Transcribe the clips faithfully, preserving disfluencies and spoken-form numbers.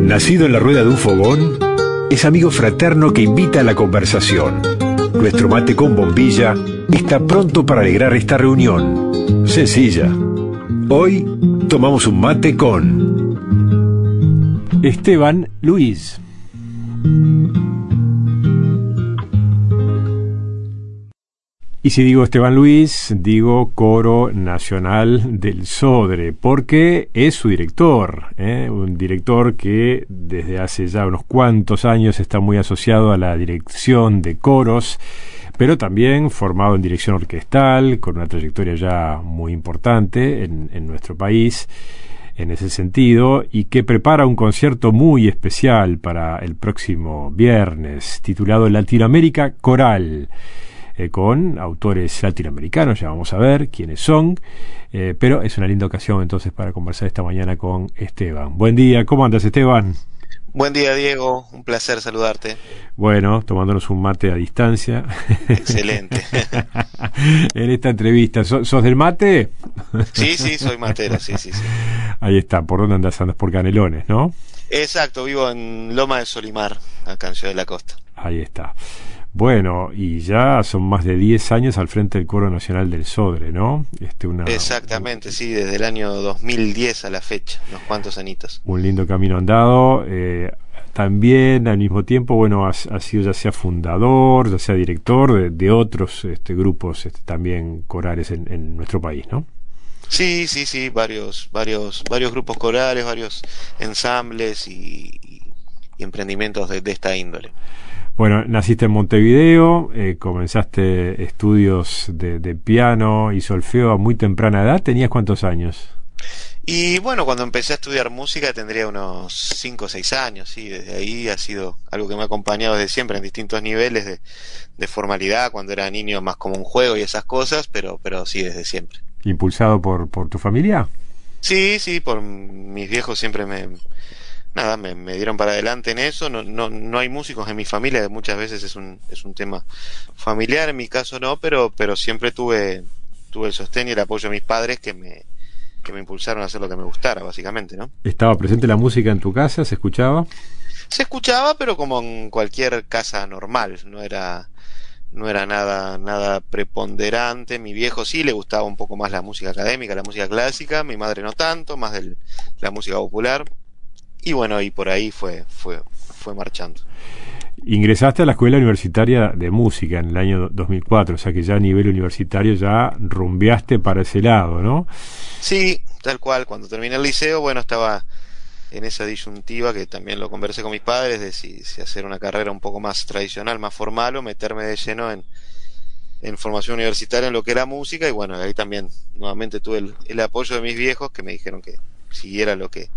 Nacido en la rueda de un fogón, es amigo fraterno que invita a la conversación. Nuestro mate con bombilla está pronto para alegrar esta reunión. Sencilla. Hoy tomamos un mate con Esteban Luis. Y si digo Esteban Luis, digo Coro Nacional del Sodre, porque es su director, ¿eh? Un director que desde hace ya unos cuantos años está muy asociado a la dirección de coros, pero también formado en dirección orquestal, con una trayectoria ya muy importante en, en nuestro país en ese sentido, y que prepara un concierto muy especial para el próximo viernes, titulado Latinoamérica Coral, con autores latinoamericanos. Ya vamos a ver quiénes son, eh, pero es una linda ocasión entonces para conversar esta mañana con Esteban. Buen día, ¿cómo andas, Esteban? Buen día, Diego, un placer saludarte. Bueno, tomándonos un mate a distancia. Excelente. En esta entrevista, ¿sos, sos del mate? Sí, sí, soy matero, sí, sí, sí. Ahí está, ¿por dónde andas? Andas por Canelones, ¿no? Exacto, vivo en Loma de Solimar, acá en Ciudad de la Costa. Ahí está. Bueno, y ya son más de diez años al frente del Coro Nacional del Sodre, ¿no? Este, una, Exactamente, un, sí, desde el año dos mil diez a la fecha, unos cuantos añitos. Un lindo camino andado. Eh, también, al mismo tiempo, bueno, has, has sido ya sea fundador, ya sea director de, de otros este, grupos este, también corales en, en nuestro país, ¿no? Sí, sí, sí, varios, varios, varios grupos corales, varios ensambles y, y, y emprendimientos de, de esta índole. Bueno, naciste en Montevideo, eh, comenzaste estudios de, de piano y solfeo a muy temprana edad. ¿Tenías cuántos años? Y bueno, cuando empecé a estudiar música tendría unos cinco o seis años, sí, desde ahí ha sido algo que me ha acompañado desde siempre en distintos niveles de, de formalidad, cuando era niño más como un juego y esas cosas, pero, pero sí, desde siempre. ¿Impulsado por, por tu familia? Sí, sí, por mis viejos siempre me... Nada, me, me dieron para adelante en eso. No, no, no hay músicos en mi familia, muchas veces es un, es un tema familiar, en mi caso no, pero, pero siempre tuve, tuve el sostén y el apoyo de mis padres que me, que me impulsaron a hacer lo que me gustara, básicamente, ¿no? ¿Estaba presente la música en tu casa? ¿Se escuchaba? Se escuchaba, pero como en cualquier casa normal, no era, no era nada, nada preponderante. Mi viejo sí le gustaba un poco más la música académica, la música clásica, mi madre no tanto, más de la música popular. Y bueno, y por ahí fue, fue, fue marchando. Ingresaste a la Escuela Universitaria de Música en el año dos mil cuatro, o sea que ya a nivel universitario ya rumbeaste para ese lado, ¿no? Sí, tal cual. Cuando terminé el liceo, bueno, estaba en esa disyuntiva que también lo conversé con mis padres, de si, si hacer una carrera un poco más tradicional, más formal, o meterme de lleno en, en formación universitaria en lo que era música. Y bueno, ahí también nuevamente tuve el, el apoyo de mis viejos, que me dijeron que siguiera lo que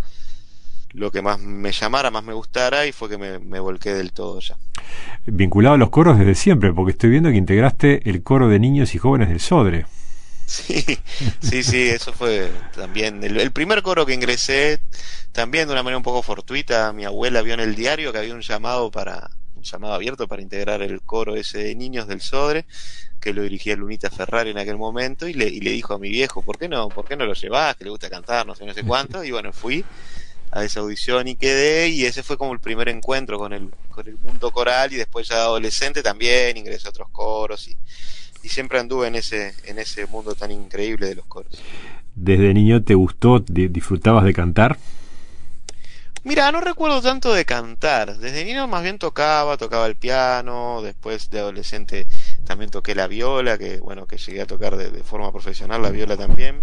lo que más me llamara, más me gustara, y fue que me, me volqué del todo ya. Vinculado a los coros desde siempre, porque estoy viendo que integraste el coro de niños y jóvenes del Sodre. Sí, sí, sí, eso fue también el, el primer coro que ingresé, también de una manera un poco fortuita. Mi abuela vio en el diario que había un llamado para un llamado abierto para integrar el coro ese de niños del Sodre, que lo dirigía Lunita Ferrari en aquel momento, y le, y le dijo a mi viejo, ¿por qué no, por qué no lo llevás? Que le gusta cantar, no sé, no sé cuánto. Y bueno, fui a esa audición y quedé, y ese fue como el primer encuentro con el, con el mundo coral. Y después ya adolescente también ingresé a otros coros y, y siempre anduve en ese, en ese mundo tan increíble de los coros. ¿Desde niño te gustó, disfrutabas de cantar? Mira, no recuerdo tanto de cantar. Desde niño más bien tocaba, tocaba el piano. Después de adolescente también toqué la viola, que bueno, que llegué a tocar de, de forma profesional la viola también.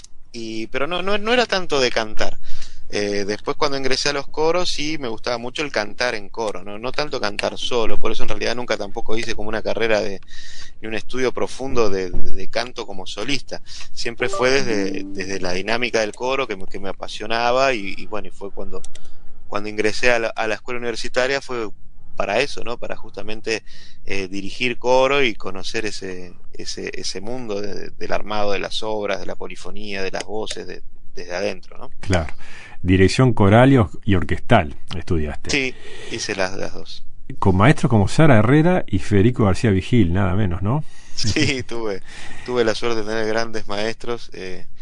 Y pero no, no, no era tanto de cantar. Eh, después cuando ingresé a los coros sí me gustaba mucho el cantar en coro, no, no tanto cantar solo. Por eso en realidad nunca tampoco hice como una carrera de ni un estudio profundo de, de, de canto como solista. Siempre fue desde, desde la dinámica del coro que me, que me apasionaba, y, y bueno, y fue cuando cuando ingresé a la, a la escuela universitaria fue para eso, ¿no? Para justamente eh, dirigir coro y conocer ese ese ese mundo de, del armado de las obras, de la polifonía, de las voces, de, desde adentro, ¿no? Claro. Dirección coral y, or- y orquestal estudiaste. Sí, hice las, las dos. Con maestros como Sara Herrera y Federico García Vigil, nada menos, ¿no? Sí, tuve tuve la suerte de tener grandes maestros, eh,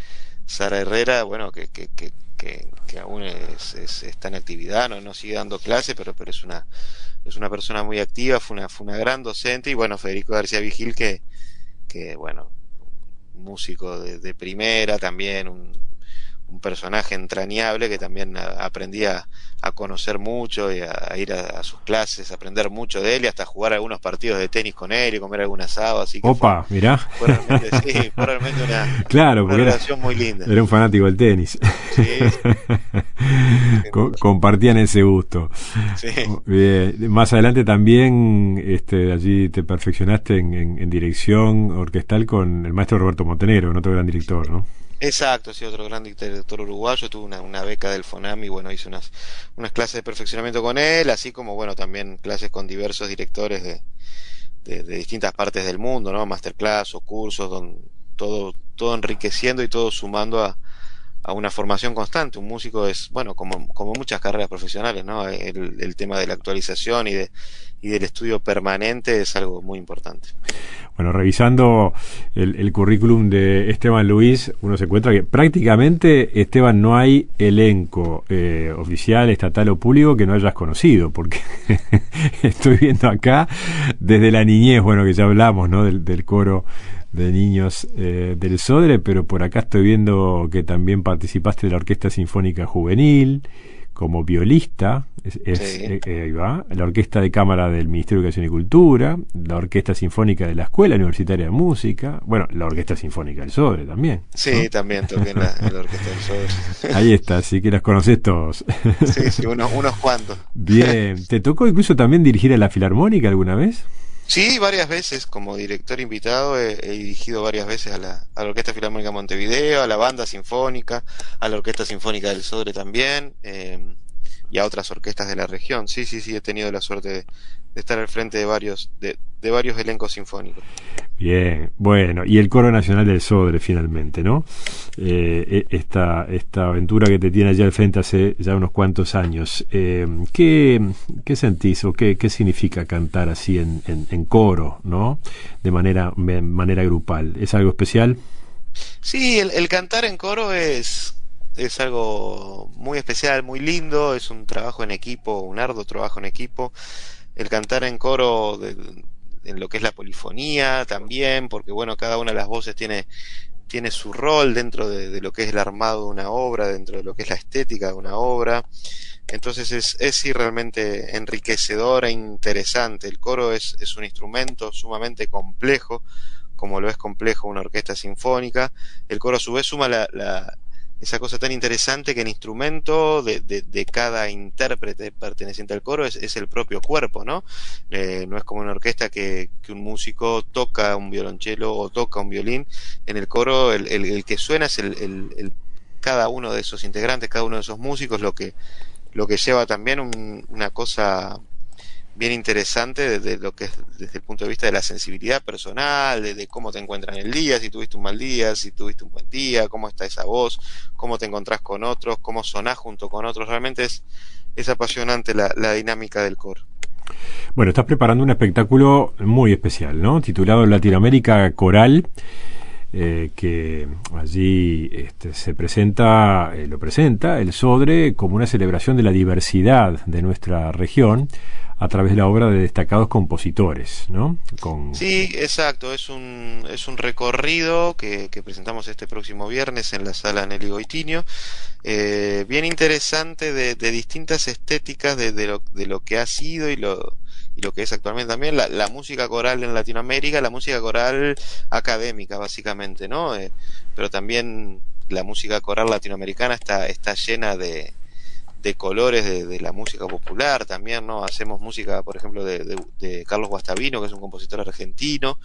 Sara Herrera, bueno, que, que, que, que, que aún es, es, está en actividad, no, no sigue dando clase, pero, pero es una es una persona muy activa, fue una, fue una gran docente, y bueno, Federico García Vigil, que, que bueno, un músico de, de primera, también un, un personaje entrañable que también a, aprendí a, a conocer mucho y a, a ir a, a sus clases, a aprender mucho de él y hasta jugar algunos partidos de tenis con él y comer algún asado, así que Opa, fue, mirá. fue realmente, sí, fue realmente una, claro, una relación era, muy linda. Era un fanático del tenis. Sí, sí. Co- compartían ese gusto. Sí. Bien. Más adelante también este, allí te perfeccionaste en, en, en dirección orquestal con el maestro Roberto Montenegro, otro gran director, ¿no? Exacto, sí, otro gran director uruguayo, tuve una, una beca del FONAM y bueno, hice unas, unas clases de perfeccionamiento con él, así como bueno, también clases con diversos directores de, de, de distintas partes del mundo, ¿no? Masterclass o cursos, don, todo, todo enriqueciendo y todo sumando a, a una formación constante. Un músico es, bueno, como, como muchas carreras profesionales, ¿no? El, el tema de la actualización y de y del estudio permanente es algo muy importante. Bueno, revisando el, el currículum de Esteban Luis, uno se encuentra que prácticamente, Esteban, no hay elenco eh, oficial, estatal o público que no hayas conocido, porque estoy viendo acá desde la niñez, bueno, que ya hablamos, ¿no? Del, del coro de niños eh, del Sodre, pero por acá estoy viendo que también participaste de la Orquesta Sinfónica Juvenil como violista, es, es, Sí. eh, eh, ahí va, la Orquesta de Cámara del Ministerio de Educación y Cultura, la Orquesta Sinfónica de la Escuela Universitaria de Música, bueno, la Orquesta Sinfónica del Sodre también. Sí, ¿no? también toqué en la, en la Orquesta del Sodre. Ahí está, así que las conocés todos. Sí, sí, unos, unos cuantos. Bien, ¿te tocó incluso también dirigir a la Filarmónica alguna vez? Sí, varias veces, como director invitado, he, he dirigido varias veces a la, a la Orquesta Filarmónica Montevideo, a la Banda Sinfónica, a la Orquesta Sinfónica del Sodre también, eh, y a otras orquestas de la región. Sí, sí, sí, he tenido la suerte de, de estar al frente de varios, de, de varios elencos sinfónicos. Bien, bueno, y el Coro Nacional del Sodre finalmente, ¿no? Eh, esta, esta aventura que te tiene allá al frente hace ya unos cuantos años. Eh, ¿qué, ¿Qué sentís o qué, qué significa cantar así en, en, en coro, ¿no? De manera, de manera grupal. ¿Es algo especial? Sí, el, el cantar en coro es, es algo muy especial, muy lindo, es un trabajo en equipo, un arduo trabajo en equipo. El cantar en coro de, en lo que es la polifonía también, porque bueno, cada una de las voces tiene, tiene su rol dentro de, de lo que es el armado de una obra, dentro de lo que es la estética de una obra. Entonces es, es sí realmente enriquecedor e interesante. El coro es, es un instrumento sumamente complejo, como lo es complejo una orquesta sinfónica. El coro a su vez suma la, la esa cosa tan interesante que el instrumento de, de, de cada intérprete perteneciente al coro es, es el propio cuerpo, ¿no? Eh, no es como una orquesta que, que un músico toca un violonchelo o toca un violín. En el coro el, el, el que suena es el, el, el cada uno de esos integrantes, cada uno de esos músicos, lo que, lo que lleva también un, una cosa bien interesante desde lo que es desde el punto de vista de la sensibilidad personal, de, de cómo te encuentras en el día, si tuviste un mal día, si tuviste un buen día, cómo está esa voz, cómo te encontrás con otros, cómo sonás junto con otros. Realmente es, es apasionante la, la dinámica del coro. Bueno, estás preparando un espectáculo muy especial, ¿no? Titulado Latinoamérica Coral, eh, que allí este, se presenta, eh, lo presenta el Sodre como una celebración de la diversidad de nuestra región a través de la obra de destacados compositores, ¿no? Con... Sí, exacto, es un, es un recorrido que, que presentamos este próximo viernes en la sala Nelly Goitinho, eh, bien interesante de, de distintas estéticas de, de, lo, de lo que ha sido y lo, y lo que es actualmente también la, la música coral en Latinoamérica, la música coral académica básicamente, ¿no? Eh, pero también la música coral latinoamericana está, está llena de de colores de, de la música popular también, ¿no? Hacemos música, por ejemplo, de, de, de Carlos Guastavino, que es un compositor argentino,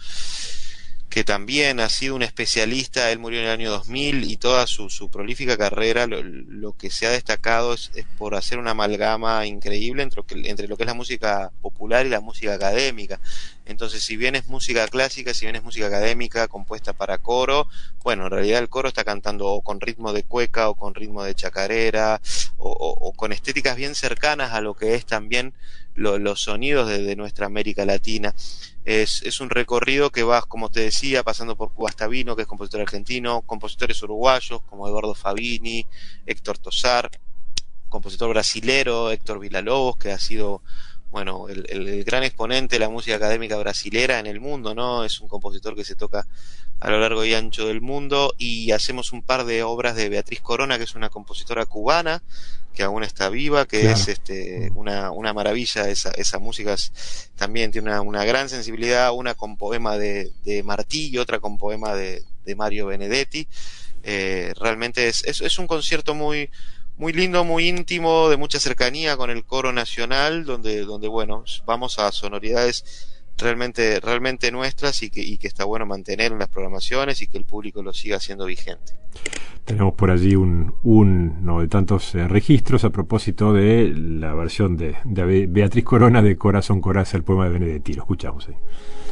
que también ha sido un especialista. Él murió en el año dos mil y toda su, su prolífica carrera lo, lo que se ha destacado es, es por hacer una amalgama increíble entre, entre lo que es la música popular y la música académica. Entonces, si bien es música clásica, si bien es música académica compuesta para coro, bueno, en realidad el coro está cantando o con ritmo de cueca o con ritmo de chacarera o, o, o con estéticas bien cercanas a lo que es también lo, los sonidos de, de nuestra América Latina. Es, es un recorrido que va, como te decía, pasando por Guastavino, que es compositor argentino, compositores uruguayos como Eduardo Fabini, Héctor Tosar, compositor brasilero Héctor Villa-Lobos, que ha sido, bueno, el, el, el gran exponente de la música académica brasilera en el mundo, ¿no? Es un compositor que se toca a lo largo y ancho del mundo. Y hacemos un par de obras de Beatriz Corona, que es una compositora cubana que aún está viva, que claro. es este una, una maravilla. Esa, esa música es, también tiene una, una gran sensibilidad, una con poema de, de Martí y otra con poema de, de Mario Benedetti. Eh, realmente es, es, es un concierto muy muy lindo, muy íntimo, de mucha cercanía con el coro nacional, donde, donde bueno, vamos a sonoridades realmente, realmente nuestras y que, y que está bueno mantener en las programaciones y que el público lo siga haciendo vigente. Tenemos por allí un, un no de tantos eh, registros a propósito de la versión de, de Beatriz Corona de Corazón Coraza, el poema de Benedetti. Lo escuchamos ahí.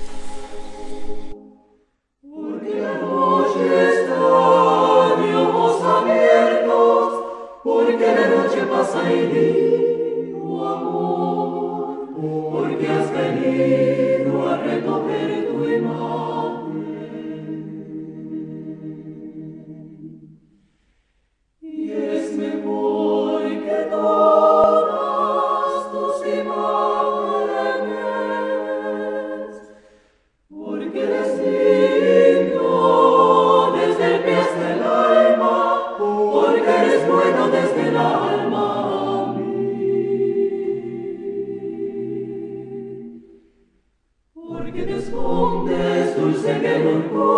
Porque la noche pasa y digo amor, porque has venido a recoger tu imagen. Y es mejor que todas tus imágenes, porque eres digno desde el pie hasta el alma, porque eres bueno desde el alma a mí. Porque te escondes dulce en el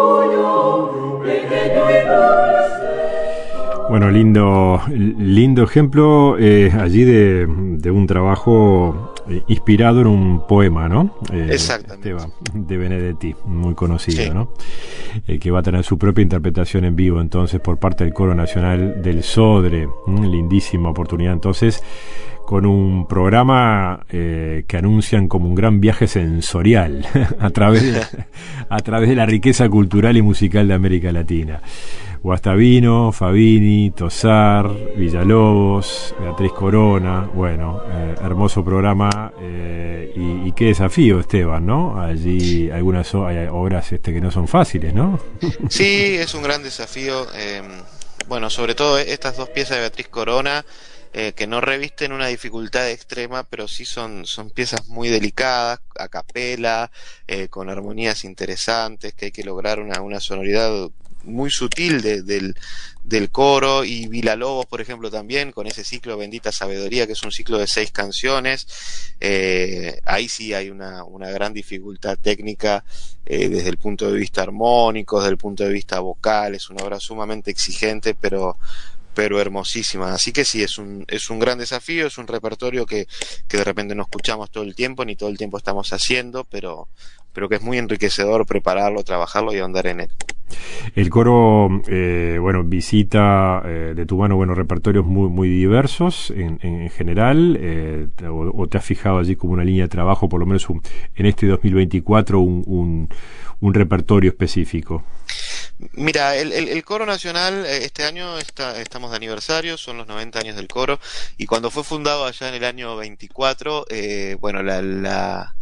orgullo, pequeño y dulce. Bueno, lindo, lindo ejemplo eh, allí de, de un trabajo eh, inspirado en un poema, ¿no? Eh, Exactamente. Esteban, de Benedetti, muy conocido, sí. ¿no? Eh, que va a tener su propia interpretación en vivo, entonces, por parte del Coro Nacional del Sodre. ¿Mm? Lindísima oportunidad, entonces, con un programa eh, que anuncian como un gran viaje sensorial a través de, a través de la riqueza cultural y musical de América Latina. Guastavino, Fabini, Tosar, Villa-Lobos, Beatriz Corona, bueno, eh, hermoso programa eh, y, y qué desafío, Esteban, ¿no? Allí algunas o- hay obras este, que no son fáciles, ¿no? Sí, es un gran desafío. Eh, bueno, sobre todo estas dos piezas de Beatriz Corona, eh, que no revisten una dificultad extrema, pero sí son, son piezas muy delicadas, a capela, eh, con armonías interesantes, que hay que lograr una, una sonoridad muy sutil de, del, del coro. Y Villa-Lobos, por ejemplo, también con ese ciclo Bendita Sabiduría, que es un ciclo de seis canciones. Eh, ahí sí hay una, una gran dificultad técnica eh, desde el punto de vista armónico, desde el punto de vista vocal. Es una obra sumamente exigente, pero pero hermosísima. Así que sí, es un es un gran desafío, es un repertorio que, que de repente no escuchamos todo el tiempo, ni todo el tiempo estamos haciendo, pero pero que es muy enriquecedor prepararlo, trabajarlo y ahondar en él. El coro, eh, bueno, visita eh, de tu mano, bueno, repertorios muy muy diversos en, en general, eh, o, o te has fijado allí como una línea de trabajo, por lo menos un, en este dos mil veinticuatro, un, un, un repertorio específico. Mira, el, el, el Coro Nacional este año está, estamos de aniversario, son los noventa años del coro, y cuando fue fundado allá en el año veinticuatro, eh, bueno, la, la,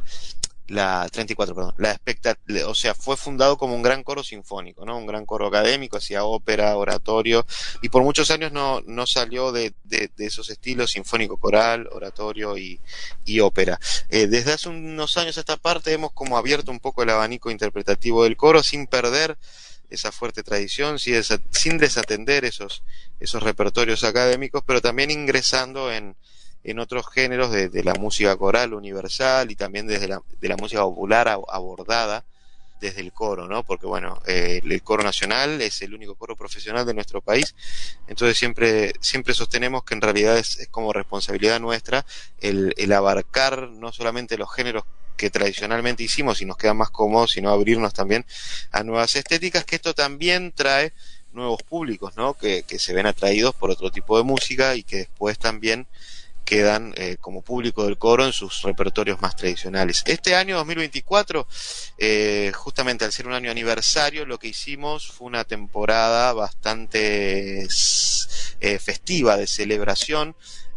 la treinta y cuatro, perdón, la expectativa, o sea, fue fundado como un gran coro sinfónico, ¿no? Un gran coro académico, hacía ópera, oratorio, y por muchos años no, no salió de, de, de esos estilos sinfónico coral, oratorio y, y ópera. Eh, desde hace unos años a esta parte hemos como abierto un poco el abanico interpretativo del coro sin perder esa fuerte tradición, sin desatender esos, esos repertorios académicos, pero también ingresando en, en otros géneros de, de la música coral universal y también desde la, de la música popular abordada desde el coro, ¿no? Porque bueno, eh, el coro nacional es el único coro profesional de nuestro país, entonces siempre, siempre sostenemos que en realidad es, es como responsabilidad nuestra el, el abarcar no solamente los géneros que tradicionalmente hicimos y nos queda más cómodos, sino abrirnos también a nuevas estéticas, que esto también trae nuevos públicos, ¿no? Que, que se ven atraídos por otro tipo de música y que después también quedan eh, como público del coro en sus repertorios más tradicionales. Este año dos mil veinticuatro, eh, justamente al ser un año aniversario, lo que hicimos fue una temporada bastante eh, festiva, de celebración,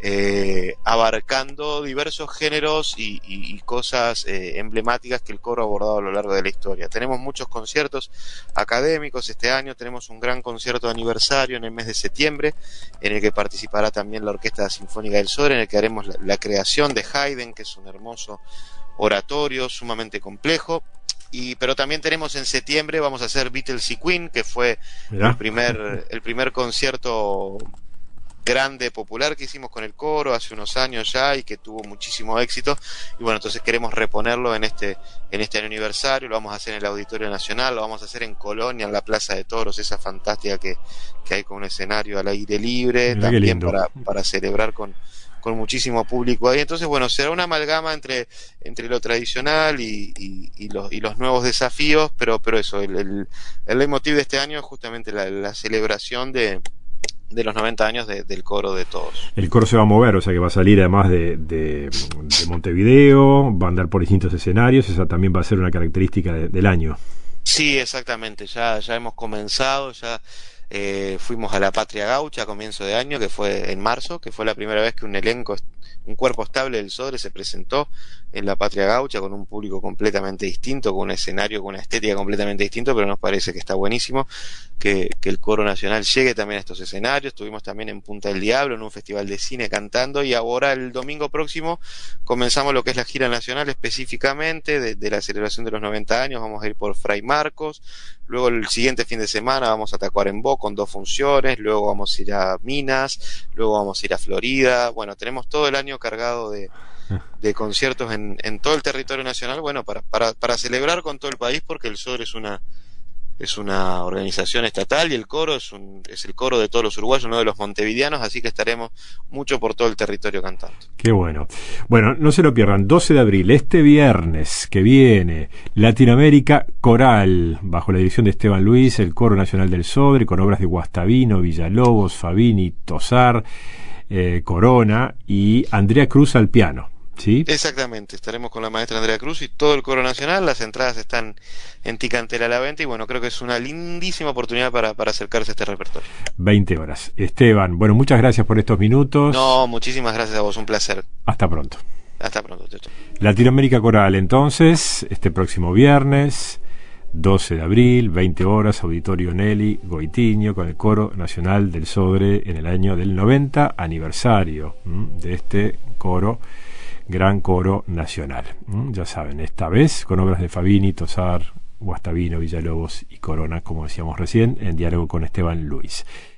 eh, abarcando diversos géneros y, y, y cosas eh, emblemáticas que el coro ha abordado a lo largo de la historia. Tenemos muchos conciertos académicos este año, tenemos un gran concierto de aniversario en el mes de septiembre, en el que participará también la Orquesta Sinfónica del Sodre, en el que haremos la, la creación de Haydn, que es un hermoso oratorio sumamente complejo. Y, pero también tenemos en septiembre, vamos a hacer Beatles y Queen, que fue el primer, el primer concierto grande, popular que hicimos con el coro hace unos años ya y que tuvo muchísimo éxito, y bueno, entonces queremos reponerlo en este en este año aniversario. Lo vamos a hacer en el Auditorio Nacional, lo vamos a hacer en Colonia, en la Plaza de Toros, esa fantástica que, que hay con un escenario al aire libre. Mira, también para, para celebrar con, con muchísimo público ahí. Entonces, bueno, será una amalgama entre, entre lo tradicional y, y, y, los, y los nuevos desafíos, pero, pero eso, el, el, el leitmotiv de este año es justamente la, la celebración de de los noventa años de, del coro de todos. El coro se va a mover, o sea que va a salir además de, de, de Montevideo, va a andar por distintos escenarios, esa también va a ser una característica de, del año. Sí, exactamente, ya, ya hemos comenzado, ya eh, fuimos a la Patria Gaucha a comienzo de año, que fue en marzo, que fue la primera vez que un elenco, un cuerpo estable del Sodre se presentó en la Patria Gaucha con un público completamente distinto, con un escenario, con una estética completamente distinto, pero nos parece que está buenísimo que, que el coro nacional llegue también a estos escenarios. Estuvimos también en Punta del Diablo, en un festival de cine cantando, y ahora el domingo próximo comenzamos lo que es la gira nacional específicamente de, de la celebración de los noventa años. Vamos a ir por Fray Marcos, luego el siguiente fin de semana vamos a Tacuarembó con dos funciones, luego vamos a ir a Minas, luego vamos a ir a Florida. Bueno, tenemos todo el año cargado de de conciertos en, en todo el territorio nacional, bueno, para, para, para celebrar con todo el país, porque el Sodre es una es una organización estatal y el coro es un es el coro de todos los uruguayos, uno de los montevideanos, así que estaremos mucho por todo el territorio cantando. Qué bueno. Bueno, no se lo pierdan, doce de abril, este viernes que viene, Latinoamérica Coral, bajo la dirección de Esteban Luis, el Coro Nacional del Sodre, con obras de Guastavino, Villalobos, Fabini, Tosar, eh, Corona y Andrea Cruz al piano. ¿Sí? Exactamente, estaremos con la maestra Andrea Cruz y todo el coro nacional. Las entradas están en Ticantera a la venta y bueno, creo que es una lindísima oportunidad para, para acercarse a este repertorio. veinte horas. Esteban, bueno, muchas gracias por estos minutos. No, muchísimas gracias a vos, un placer. Hasta pronto. Hasta pronto. Latinoamérica Coral, entonces, este próximo viernes, doce de abril, veinte horas, Auditorio Nelly Goitiño, con el Coro Nacional del Sodre en el año del noventa aniversario ¿m? de este coro, gran coro nacional. ¿m? Ya saben, esta vez con obras de Fabini, Tosar, Guastavino, Villalobos y Corona, como decíamos recién, en diálogo con Esteban Luis.